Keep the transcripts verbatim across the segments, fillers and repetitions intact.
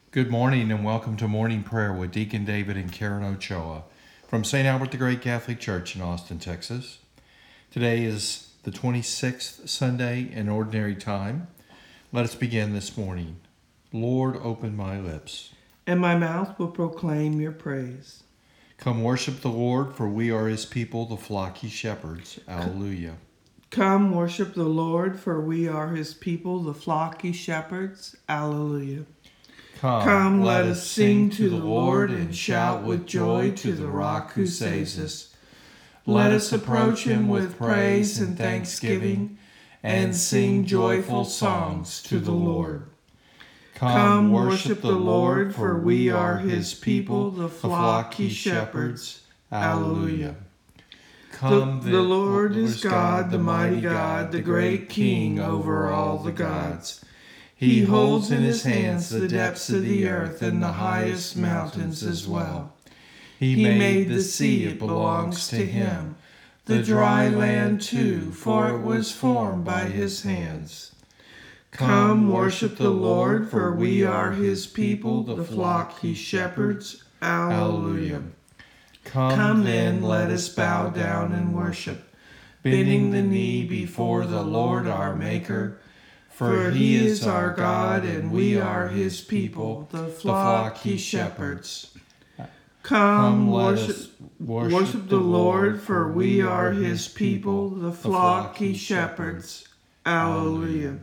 Good morning and welcome to morning prayer with Deacon David and Karen Ochoa from Saint Albert the Great Catholic Church in Austin, Texas. Today is the twenty-sixth Sunday in Ordinary Time. Let us begin this morning. Lord, open my lips, and my mouth will proclaim your praise. Come worship the Lord, for we are his people, the flock he shepherds. Alleluia. Come worship the Lord, for we are his people, the flock he shepherds. Alleluia. Come, Come, let us sing to the Lord and shout with joy to the rock who saves us. Let us approach him with praise and thanksgiving and sing joyful songs to the Lord. Come worship the Lord, for we are his people, the flock he shepherds. Alleluia. Come, The, the Lord is God, the mighty God, the great King over all the gods. He holds in his hands the depths of the earth and the highest mountains as well. He made the sea, it belongs to him, the dry land too, for it was formed by his hands. Come worship the Lord, for we are his people, the flock he shepherds. Alleluia. Come then, let us bow down and worship, bending the knee before the Lord our Maker. For he is our God, and we are his people, the flock he shepherds. Come, worship, worship the Lord, for we are his people, the flock he shepherds. Alleluia.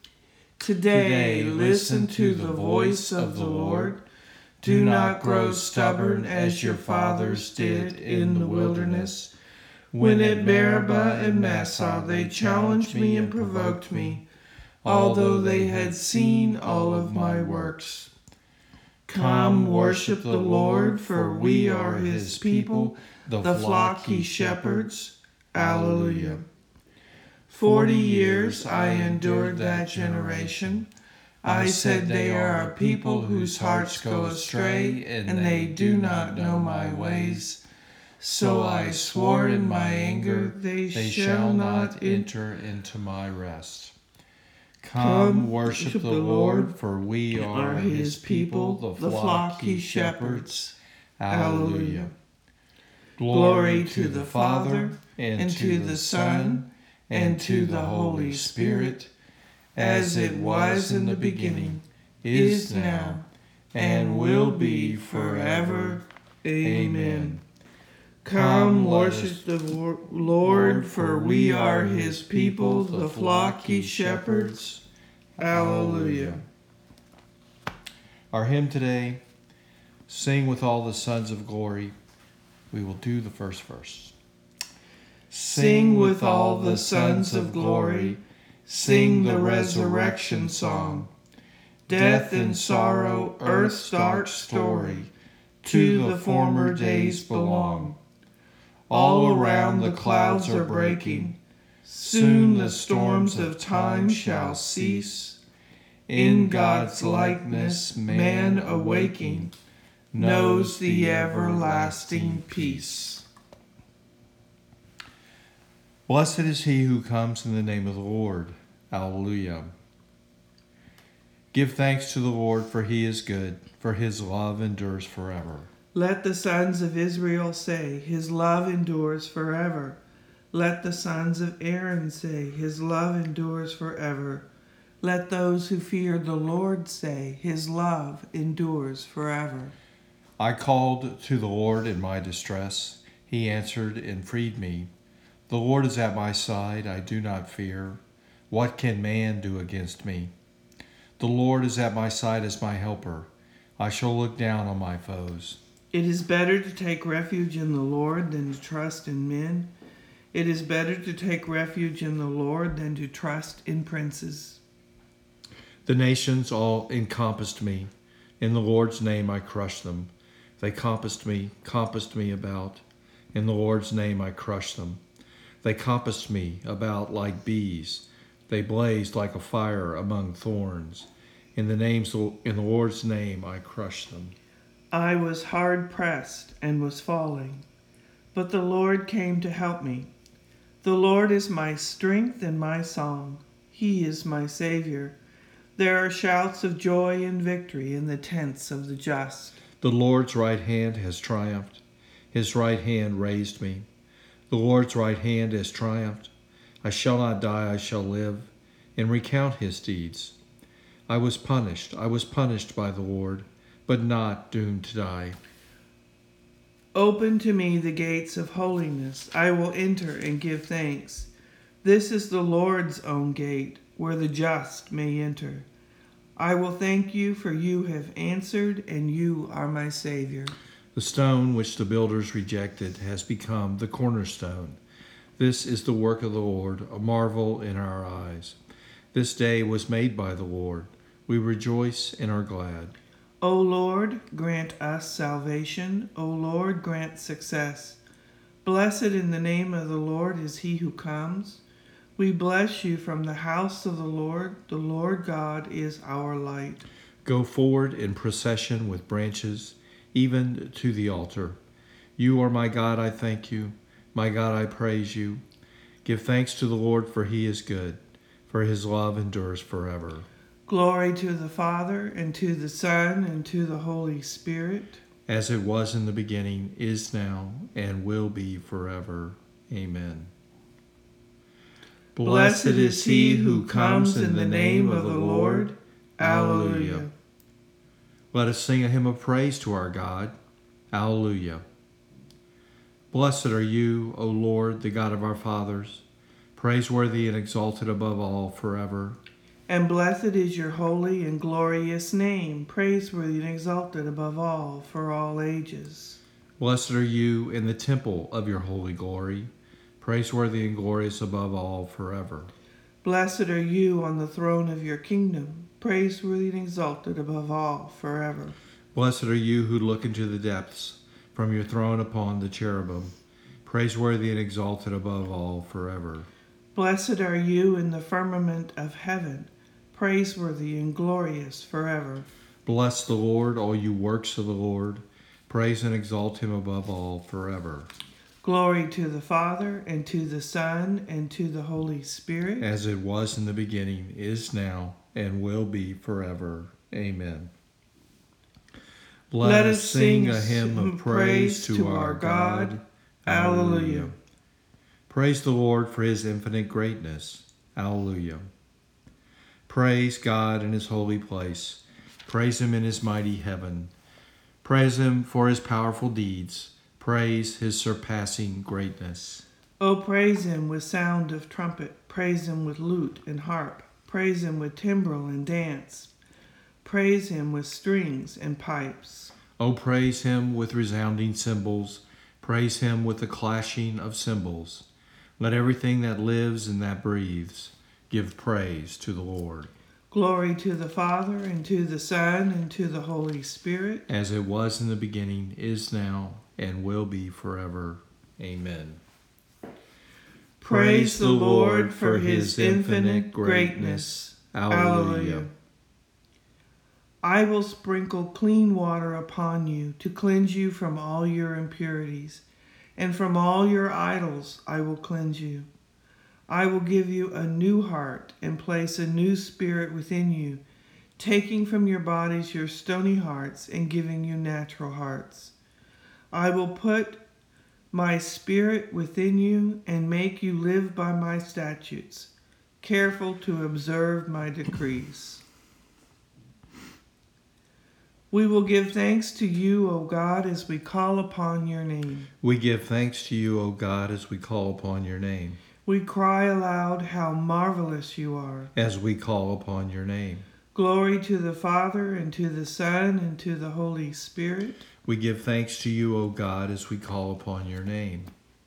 Today, listen to the voice of the Lord. Do not grow stubborn as your fathers did in the wilderness. When at Meribah and Massah they challenged me and provoked me, although they had seen all of my works. Come worship the Lord, for we are his people, the flock he shepherds. Alleluia. Forty years I endured that generation. I said, they are a people whose hearts go astray, and they do not know my ways. So I swore in my anger, they, They shall not enter. enter into my rest. Come worship the Lord, for we are his people, the flock he shepherds. Alleluia. Glory to the Father, and to the Son, and to the Holy Spirit, as it was in the beginning, is now, and will be forever. Amen. Come worship the Lord, for we are his people, the flock he shepherds. Alleluia. Our hymn today, Sing with All the Sons of Glory. We will do the first verse. Sing with all the sons of glory, sing the resurrection song. Death and sorrow, earth's dark story, to the former days belong. All around the clouds are breaking, soon the storms of time shall cease. In God's likeness, man awaking, knows the everlasting peace. Blessed is he who comes in the name of the Lord. Alleluia. Give thanks to the Lord, for he is good, for his love endures forever. Let the sons of Israel say, his love endures forever. Let the sons of Aaron say, his love endures forever. Let those who fear the Lord say, his love endures forever. I called to the Lord in my distress. He answered and freed me. The Lord is at my side. I do not fear. What can man do against me? The Lord is at my side as my helper. I shall look down on my foes. It is better to take refuge in the Lord than to trust in men. It is better to take refuge in the Lord than to trust in princes. The nations all encompassed me. In the Lord's name I crushed them. They compassed me, compassed me about. In the Lord's name I crushed them. They compassed me about like bees. They blazed like a fire among thorns. In the name's, in the Lord's name I crushed them. I was hard pressed and was falling, but the Lord came to help me. The Lord is my strength and my song. He is my Savior. There are shouts of joy and victory in the tents of the just. The Lord's right hand has triumphed. His right hand raised me. The Lord's right hand has triumphed. I shall not die, I shall live, and recount his deeds. I was punished, I was punished by the Lord, but not doomed to die. Open to me the gates of holiness. I will enter and give thanks. This is the Lord's own gate, where the just may enter. I will thank you, for you have answered, and you are my Savior. The stone which the builders rejected has become the cornerstone. This is the work of the Lord, a marvel in our eyes. This day was made by the Lord. We rejoice and are glad. O Lord, grant us salvation. O Lord, grant success. Blessed in the name of the Lord is he who comes. We bless you from the house of the Lord. The Lord God is our light. Go forward in procession with branches, even to the altar. You are my God, I thank you. My God, I praise you. Give thanks to the Lord, for he is good, for his love endures forever. Glory to the Father, and to the Son, and to the Holy Spirit. As it was in the beginning, is now, and will be forever. Amen. Blessed is he who comes in the name of the Lord. Alleluia. Let us sing a hymn of praise to our God. Alleluia. Blessed are you, O Lord, the God of our fathers, praiseworthy and exalted above all forever. And blessed is your holy and glorious name, praiseworthy and exalted above all for all ages. Blessed are you in the temple of your holy glory, praiseworthy and glorious above all forever. Blessed are you on the throne of your kingdom, praiseworthy and exalted above all forever. Blessed are you who look into the depths from your throne upon the cherubim, praiseworthy and exalted above all forever. Blessed are you in the firmament of heaven, praiseworthy and glorious forever. Bless the Lord, all you works of the Lord. Praise and exalt him above all forever. Glory to the Father, and to the Son, and to the Holy Spirit. As it was in the beginning, is now, and will be forever. Amen. Let, Let us us sing sing a hymn of praise to our God. Alleluia. Praise the Lord for his infinite greatness. Alleluia. Praise God in his holy place. Praise him in his mighty heaven. Praise him for his powerful deeds. Praise his surpassing greatness. Oh, praise him with sound of trumpet. Praise him with lute and harp. Praise him with timbrel and dance. Praise him with strings and pipes. Oh, praise him with resounding cymbals. Praise him with the clashing of cymbals. Let everything that lives and that breathes give praise to the Lord. Glory to the Father, and to the Son, and to the Holy Spirit. As it was in the beginning, is now, and will be forever. Amen. Praise the Lord for his infinite greatness. Alleluia. I will sprinkle clean water upon you to cleanse you from all your impurities, and from all your idols I will cleanse you. I will give you a new heart and place a new spirit within you, taking from your bodies your stony hearts and giving you natural hearts. I will put my spirit within you and make you live by my statutes, careful to observe my decrees. We will give thanks to you, O God, as we call upon your name. We give thanks to you, O God, as we call upon your name. We cry aloud how marvelous you are. As we call upon your name. Glory to the Father, and to the Son, and to the Holy Spirit. We give thanks to you, O God, as we call upon your name.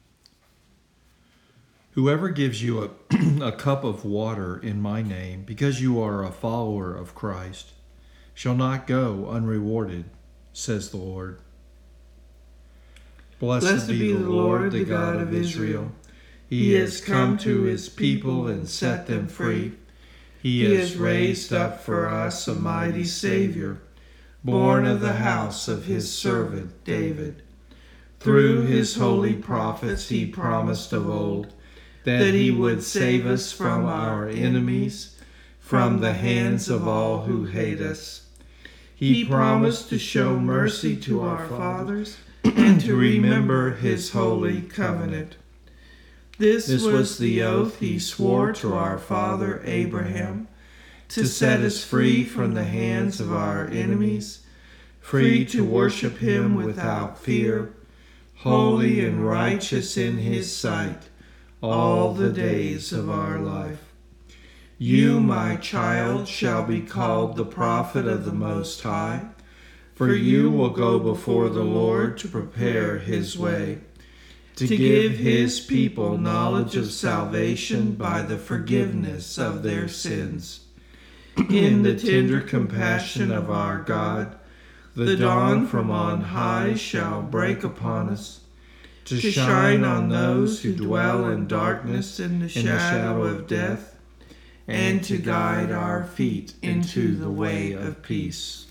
Whoever gives you a, a cup of water in my name, because you are a follower of Christ, shall not go unrewarded, says the Lord. Blessed, Blessed be the Lord, the God of Israel. He has come to his people and set them free. He has raised up for us a mighty Savior, born of the house of his servant David. Through his holy prophets he promised of old that he would save us from our enemies, from the hands of all who hate us. He promised to show mercy to our fathers and to remember his holy covenant. This, this was the oath he swore to our father Abraham, to set us free from the hands of our enemies, free to worship him without fear, holy and righteous in his sight, all the days of our life. You, my child, shall be called the prophet of the Most High, for you will go before the Lord to prepare his way, to give his people knowledge of salvation by the forgiveness of their sins. In the tender compassion of our God, the dawn from on high shall break upon us, to shine on those who dwell in darkness in the shadow of death, and to guide our feet into the way of peace.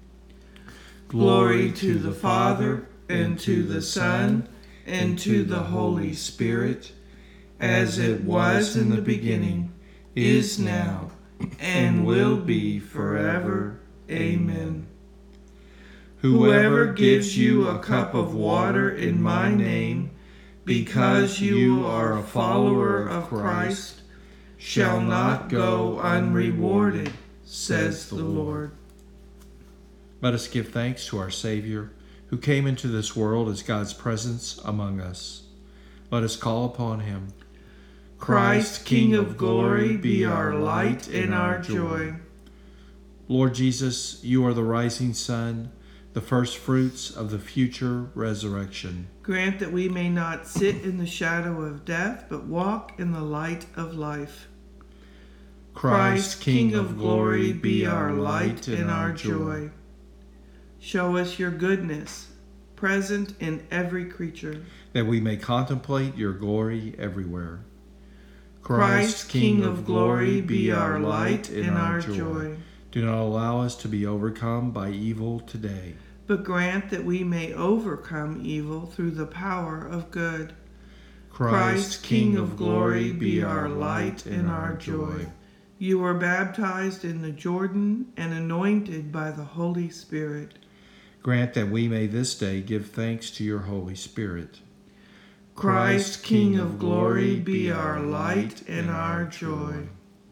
Glory to the Father, and to the Son, and to the Holy Spirit, as it was in the beginning, is now, and will be forever. Amen. Whoever gives you a cup of water in my name, because you are a follower of Christ, shall not go unrewarded, says the Lord. Let us give thanks to our Savior, who came into this world as God's presence among us. Let us call upon him. Christ, King of glory, be our light and our joy. Lord Jesus, you are the rising sun, the first fruits of the future resurrection. Grant that we may not sit in the shadow of death, but walk in the light of life. Christ, King of glory, be our light and our joy. Show us your goodness, present in every creature, that we may contemplate your glory everywhere. Christ, King of glory, be our light and our joy. Do not allow us to be overcome by evil today, but grant that we may overcome evil through the power of good. Christ, King of glory, be our light and our joy. You were baptized in the Jordan and anointed by the Holy Spirit. Grant that we may this day give thanks to your Holy Spirit. Christ, King of glory, be our light and our joy.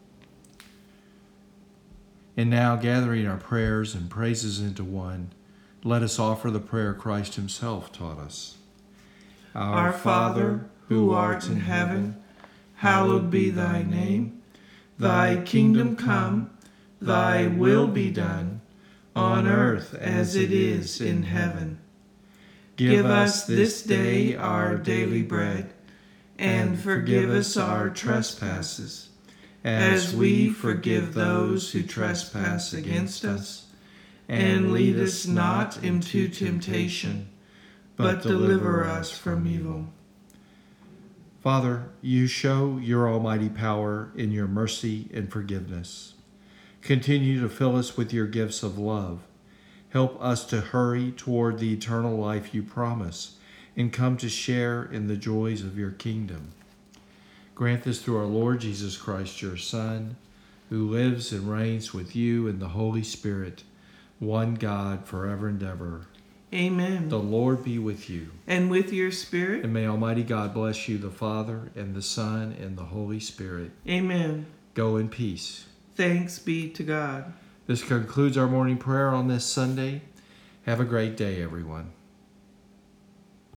And now, gathering our prayers and praises into one, let us offer the prayer Christ himself taught us. Our Father, who art in heaven, hallowed be thy name. Thy kingdom come, thy will be done, on earth as it is in heaven. Give us this day our daily bread, and forgive us our trespasses, as we forgive those who trespass against us. And lead us not into temptation, but deliver us from evil. Father, you show your almighty power in your mercy and forgiveness. Continue to fill us with your gifts of love. Help us to hurry toward the eternal life you promise and come to share in the joys of your kingdom. Grant this through our Lord Jesus Christ, your Son, who lives and reigns with you in the Holy Spirit, one God, forever and ever. Amen. The Lord be with you. And with your spirit. And may Almighty God bless you, the Father, and the Son, and the Holy Spirit. Amen. Go in peace. Thanks be to God. This concludes our morning prayer on this Sunday. Have a great day, everyone.